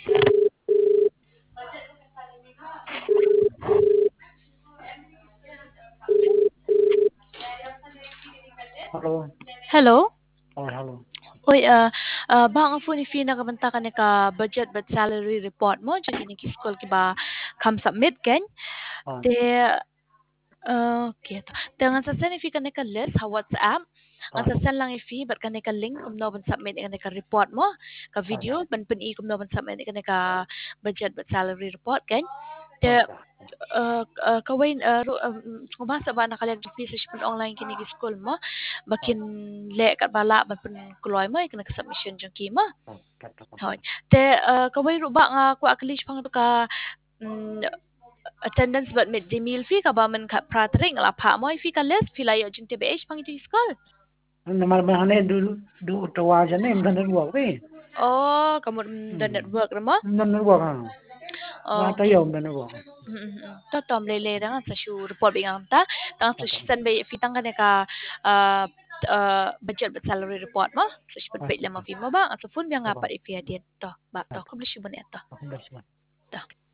Hello. Hello. Oh, hello. Oi, bang ang phone fi nakabanta ka ni ka budget but salary report mo jud kini ki school ki ba kam submit ken Ah, te okay to te nga sa send fi ka ni ka list ha WhatsApp nga ah, sa send lang ifi but ka ni ka link kum no ban submit ka ni ka report mo ka ah, video ban pun i kum no ban submit ka ni ka budget but salary report ken te okay. kaway kumasa ba nakalag research pun online kini ki school mo Ah, bakin le kat bala ban pun kuloy mo ikan submission jong kima ah, kata ko. hoy te kaway ro ba nga ko aklis pang ka mm, attendance but midday meal fee ka ba man ka pratering la pa mo fee ka list fee layo jing TBH pang ito school Naman mahane du utawajan ni mdan ruwa we. oh kamu the network mo Mdan ruwa ka. Wa oh tayo mdan ruwa. to tom lele ra sa shu report bingang ta tang sa Okay. san bay fitang ka ka budget but salary report mo sa sipot Ah, pay lamang fi mo ba at sa phone nga okay. pa ifi adit to ba to Okay. publish mo neto Ako ba siya? to